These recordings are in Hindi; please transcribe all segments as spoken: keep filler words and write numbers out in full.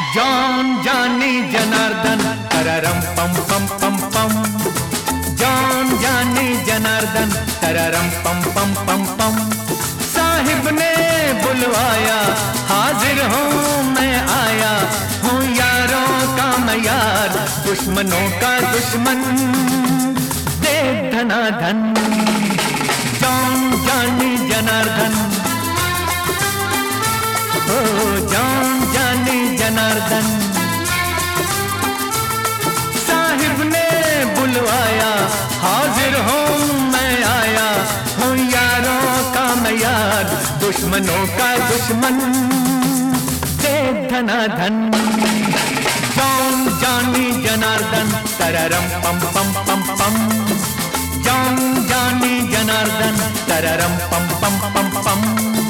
जान जानी जनार्दन तररम पम पम पम पम। जान जानी जनार्दन तररम पम पम पम पम। साहिब ने बुलवाया हाजिर हूँ मैं आया हूँ यारों का मैं यार दुश्मनों का दुश्मन दे धनाधन। जान जानी जनार्दन ओ जान जानी जनार्दन। साहिब ने बुलवाया हाजिर हूँ मैं आया हूँ यारों का मैं यार दुश्मनों का दुश्मन दे धनाधन। जान जानी जनार्दन तररम पम पम पम पम। जान जानी जनार्दन तररम पम पम पम पम।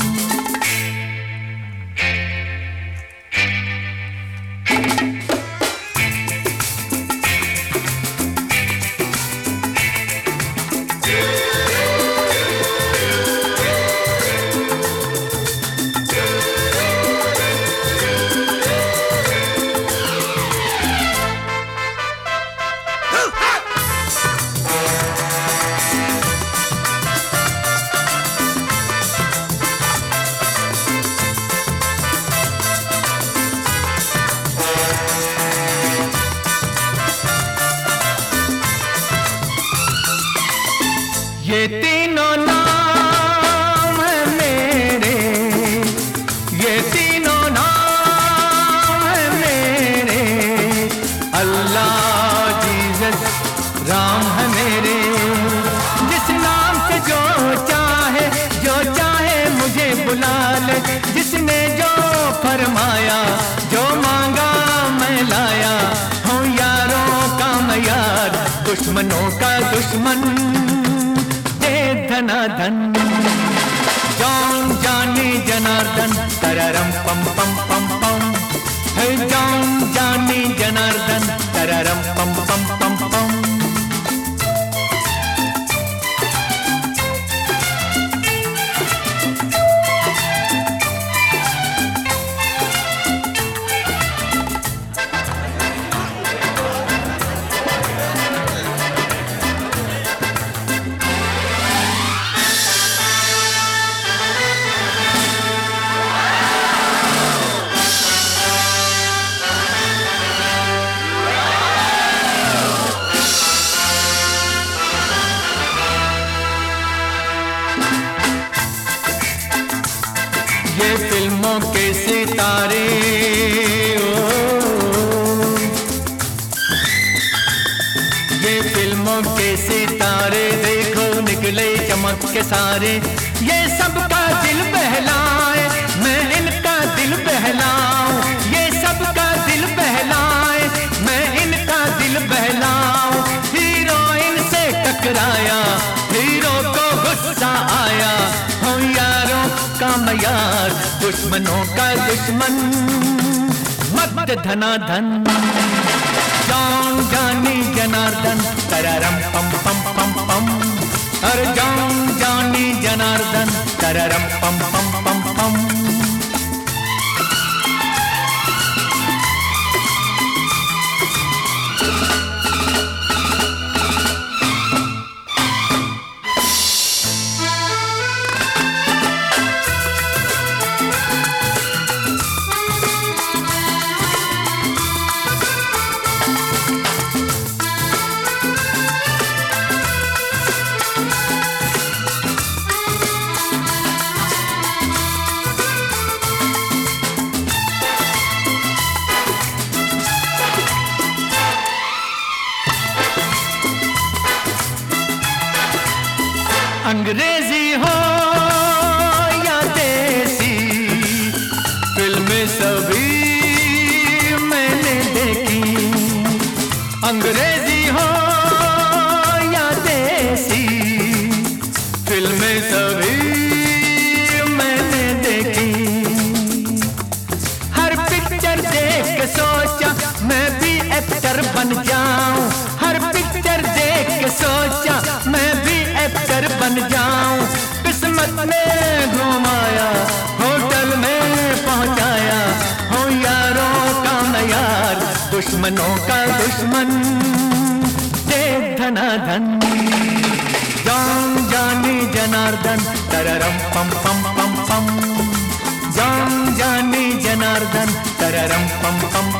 ये तीनों नाम है मेरे, ये तीनों नाम है मेरे। अल्लाह जीसस राम है मेरे। जिस नाम से जो चाहे जो चाहे मुझे बुला ले। जिसने जो फरमाया जो मांगा मैं लाया हूँ यारों का मैं यार दुश्मनों का दुश्मन धनाधन। जान जानी जनार्दन तररम पम पम पम पम। है जान जानी जनार्दन तररम पम पम पम पम। ये फिल्मों के सितारे ओ, ये फिल्मों के सितारे देखो निकले चमक के सारे। ये सबका दिल बहलाए मैं इनका दिल बहलाऊं। ये सबका दिल बहलाए मैं इनका दिल बहलाऊं। हीरोइन से टकराया हीरो को गुस्सा आया हूँ यारों का मैं यार दुश्मनों का दुश्मन मत धनाधन। जान जानी जनार्दन तररम पम पम पम पम। अरे जान जानी जनार्दन तररम पम पम पम पम। अंग्रेजी हो या देसी फिल्में सभी मैंने देखी। अंग्रेजी हो या देसी फिल्में सभी मैंने देखी। हर पिक्चर देख के सोचा मैं भी एक्टर बन जाऊं। हर पिक्चर देख के सोचा मैं भी एक्टर बन जाऊं। किस्मत ने घुमाया होटल में पहुंचाया हूँ यारों का दुश्मनों का दुश्मन दे धनाधन। जान जाने जनार्दन तररम पम पम पम पम, जान जाने जनार्दन तररम पम पम